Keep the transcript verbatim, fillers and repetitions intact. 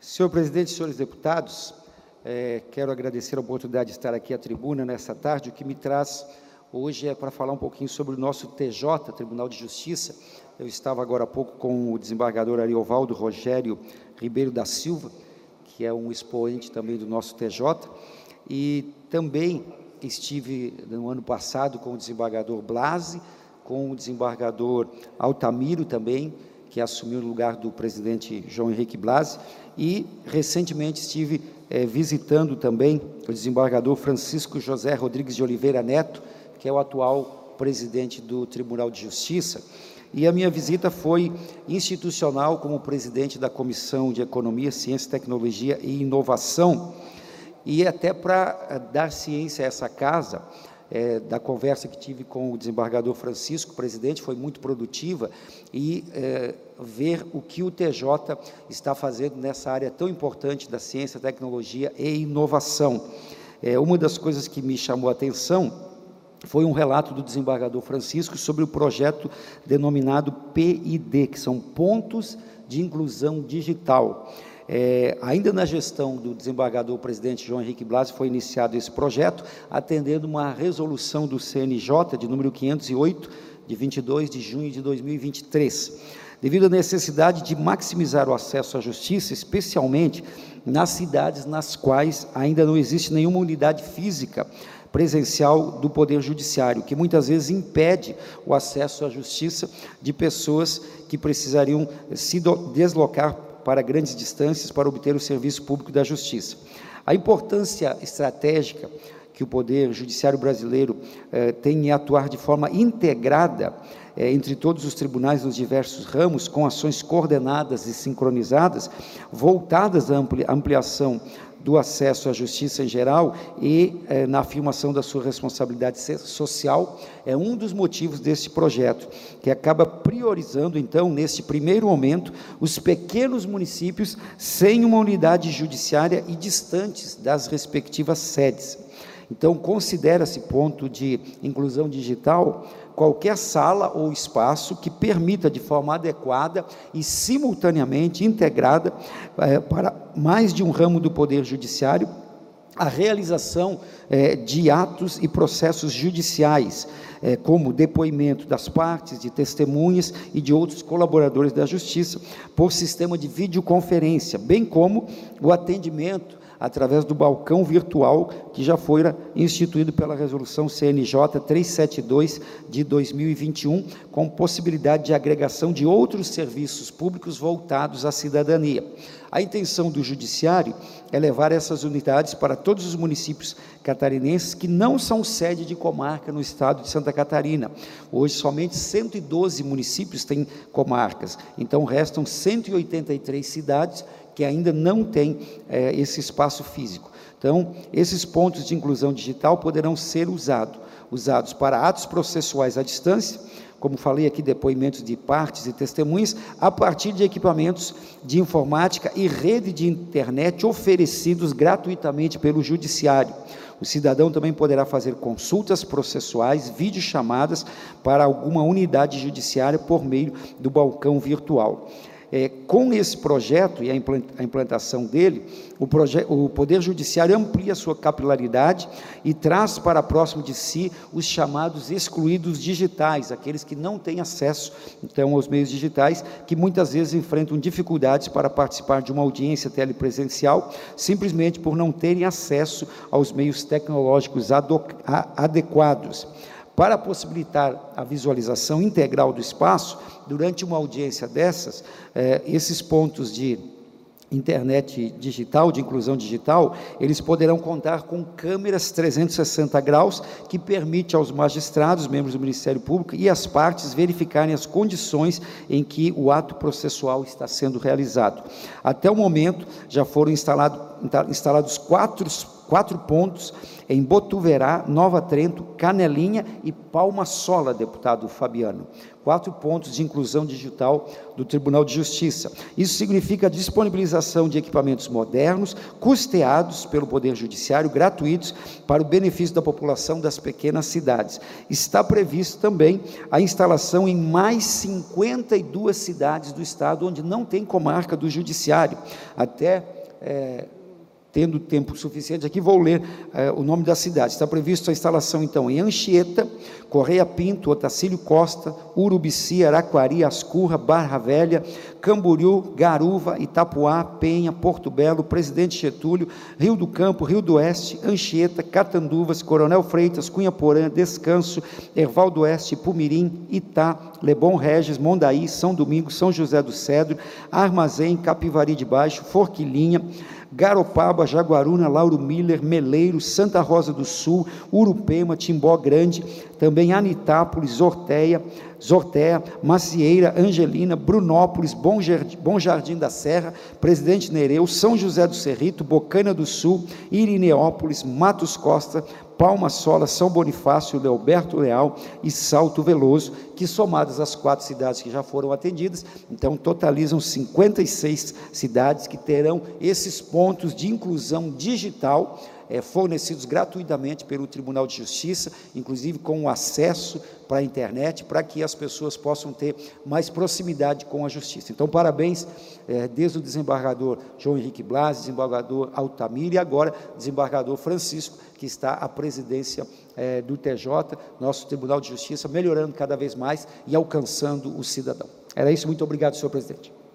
Senhor presidente, senhores deputados, é, quero agradecer a oportunidade de estar aqui à tribuna nessa tarde. O que me traz hoje é para falar um pouquinho sobre o nosso T J, Tribunal de Justiça. Eu estava agora há pouco com o desembargador Ariovaldo Rogério Ribeiro da Silva, que é um expoente também do nosso T J, e também estive no ano passado com o desembargador Blasi, com o desembargador Altamiro também, que assumiu o lugar do presidente João Henrique Blasi, e recentemente estive é, visitando também o desembargador Francisco José Rodrigues de Oliveira Neto, que é o atual presidente do Tribunal de Justiça, e a minha visita foi institucional como presidente da Comissão de Economia, Ciência, Tecnologia e Inovação, e até para dar ciência a essa casa, É, da conversa que tive com o desembargador Francisco, presidente, foi muito produtiva, e é, ver o que o T J está fazendo nessa área tão importante da ciência, tecnologia e inovação. É, uma das coisas que me chamou a atenção foi um relato do desembargador Francisco sobre o projeto denominado P I D, que são Pontos de Inclusão Digital. É, ainda na gestão do desembargador presidente João Henrique Blasi foi iniciado esse projeto, atendendo uma resolução do C N J de número quinhentos e oito, de vinte e dois de junho de dois mil e vinte e três, devido à necessidade de maximizar o acesso à justiça, especialmente nas cidades nas quais ainda não existe nenhuma unidade física presencial do Poder Judiciário, que muitas vezes impede o acesso à justiça de pessoas que precisariam se deslocar para grandes distâncias para obter o serviço público da justiça. A importância estratégica que o Poder Judiciário brasileiro eh, tem em atuar de forma integrada eh, entre todos os tribunais nos diversos ramos, com ações coordenadas e sincronizadas, voltadas à ampli- ampliação do acesso à justiça em geral e eh, na afirmação da sua responsabilidade social, é um dos motivos desse projeto, que acaba priorizando, então, neste primeiro momento, os pequenos municípios sem uma unidade judiciária e distantes das respectivas sedes. Então, considera-se ponto de inclusão digital qualquer sala ou espaço que permita, de forma adequada e simultaneamente integrada eh, para mais de um ramo do Poder Judiciário, a realização eh, de atos e processos judiciais, eh, como depoimento das partes, de testemunhas e de outros colaboradores da Justiça, por sistema de videoconferência, bem como o atendimento através do balcão virtual, que já foi instituído pela resolução C N J trezentos e setenta e dois de dois mil e vinte e um, com possibilidade de agregação de outros serviços públicos voltados à cidadania. A intenção do Judiciário é levar essas unidades para todos os municípios catarinenses que não são sede de comarca no estado de Santa Catarina. Hoje, somente cento e doze municípios têm comarcas, então restam cento e oitenta e três cidades que ainda não têm é, esse espaço físico. Então, esses pontos de inclusão digital poderão ser usado, usados para atos processuais à distância, como falei aqui, depoimentos de partes e testemunhas, a partir de equipamentos de informática e rede de internet oferecidos gratuitamente pelo Judiciário. O cidadão também poderá fazer consultas processuais, videochamadas para alguma unidade judiciária por meio do balcão virtual. É, com esse projeto e a implantação dele, o, proje- o Poder Judiciário amplia sua capilaridade e traz para próximo de si os chamados excluídos digitais, aqueles que não têm acesso, então, aos meios digitais, que muitas vezes enfrentam dificuldades para participar de uma audiência telepresencial, simplesmente por não terem acesso aos meios tecnológicos ado- a- adequados. Para possibilitar a visualização integral do espaço, durante uma audiência dessas, eh, esses pontos de internet digital, de inclusão digital, eles poderão contar com câmeras trezentos e sessenta graus, que permite aos magistrados, membros do Ministério Público e às partes verificarem as condições em que o ato processual está sendo realizado. Até o momento, já foram instalado, instalados quatro, quatro pontos em Botuverá, Nova Trento, Canelinha e Palma Sola, deputado Fabiano. Quatro pontos de inclusão digital do Tribunal de Justiça. Isso significa a disponibilização de equipamentos modernos, custeados pelo Poder Judiciário, gratuitos, para o benefício da população das pequenas cidades. Está previsto também a instalação em mais cinquenta e duas cidades do estado, onde não tem comarca do Judiciário, até é, tendo tempo suficiente aqui, vou ler eh, o nome da cidade. Está previsto a instalação, então, em Anchieta, Correia Pinto, Otacílio Costa, Urubici, Araquari, Ascurra, Barra Velha, Camboriú, Garuva, Itapuá, Penha, Porto Belo, Presidente Getúlio, Rio do Campo, Rio do Oeste, Anchieta, Catanduvas, Coronel Freitas, Cunha Porã, Descanso, Erval do Oeste, Pumirim, Itá, Lebon Regis, Mondaí, São Domingos, São José do Cedro, Armazém, Capivari de Baixo, Forquilinha, Garopaba, Jaguaruna, Lauro Miller, Meleiro, Santa Rosa do Sul, Urupema, Timbó Grande, também Anitápolis, Zorteia, Zorteia, Macieira, Angelina, Brunópolis, Bom Jardim, Bom Jardim da Serra, Presidente Nereu, São José do Cerrito, Bocana do Sul, Irineópolis, Matos Costa, Palma Sola, São Bonifácio, Leoberto Leal e Salto Veloso, que somadas as quatro cidades que já foram atendidas, então totalizam cinquenta e seis cidades que terão esses pontos de inclusão digital, é, fornecidos gratuitamente pelo Tribunal de Justiça, inclusive com o acesso para a internet, para que as pessoas possam ter mais proximidade com a Justiça. Então, parabéns, é, desde o desembargador João Henrique Blas, desembargador Altamir e agora desembargador Francisco, que está à presidência é, do T J, nosso Tribunal de Justiça, melhorando cada vez mais e alcançando o cidadão. Era isso, muito obrigado, senhor presidente.